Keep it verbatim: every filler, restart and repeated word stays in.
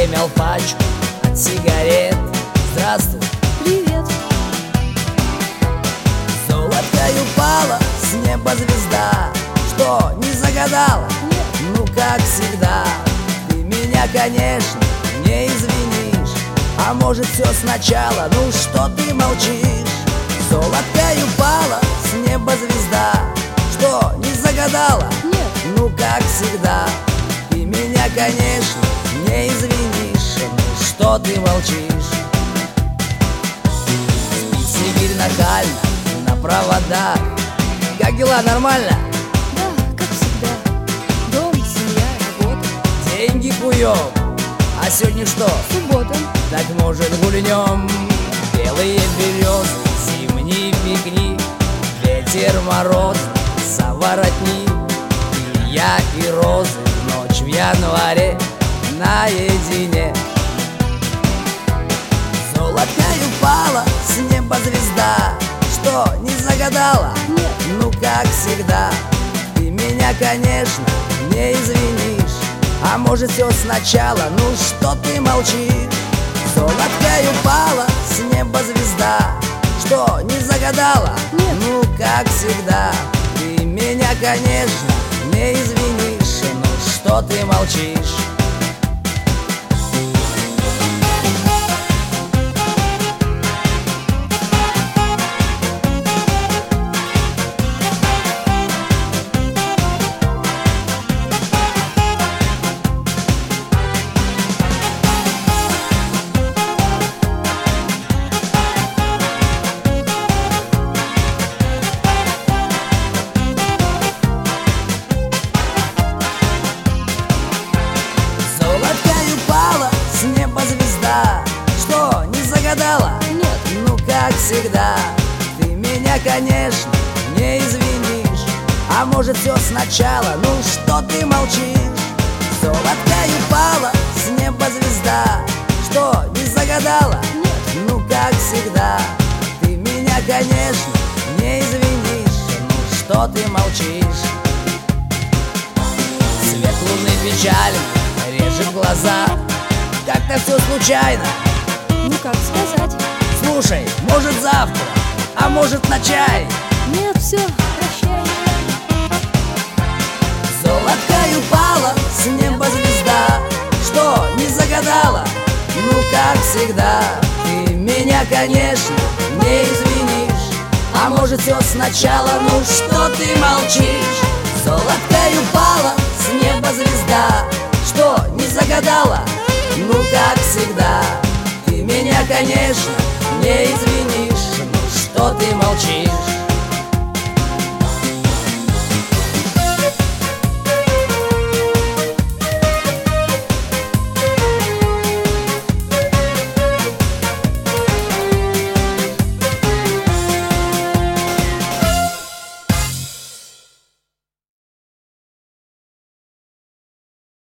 вымял пачку от сигарет. Здравствуй. Привет. Золоткой упала с неба звезда. Что, не загадала? Нет. Ну, как всегда. Ты меня, конечно, не извинишь. А может, все сначала? Ну, что ты молчишь? Золоткой упала с неба звезда. Что, не загадала? Нет. Ну, как всегда. Ты меня, конечно, не извинишь. Ну, что ты молчишь? Спит Сибирь нахально на проводах. Как дела, нормально? Да, как всегда. Дом, семья, работа. Деньги куем. А сегодня что? Суббота. Так может гульнем. Белые березы, зимний пикник, ветер мороз, заворотни. И я, и розы, ночь в январе наедине. Золоткой упала с неба звезда. Что, не загадала? Нет. Ну, как всегда. Ты меня, конечно, не извинишь. А может, все сначала? Ну, что ты молчишь? Золоткой упала с неба звезда. Что, не загадала? Нет. Ну, как всегда. Ты меня, конечно, не извинишь. Ну, что ты молчишь? С неба звезда. Что, не загадала? Нет. Ну, как всегда. Ты меня, конечно, не извинишь. А может, все сначала? Ну, что ты молчишь? Золоткой упала с неба звезда. Что, не загадала? Нет. Ну, как всегда. Ты меня, конечно, не извинишь. Ну, что ты молчишь? Свет луны печален, режет глаза. Как-то все случайно. Ну, как сказать? Слушай, может завтра, а может на чай. Нет, все, прощай. Золоткой упала с неба звезда. Что, не загадала? Ну, как всегда. Ты меня, конечно, не извинишь. А может, все сначала? Ну, что ты молчишь? Золоткой упала с неба звезда. Что, не загадала? Ну, как всегда. Ты меня, конечно, не извинишь. Ну, что ты молчишь?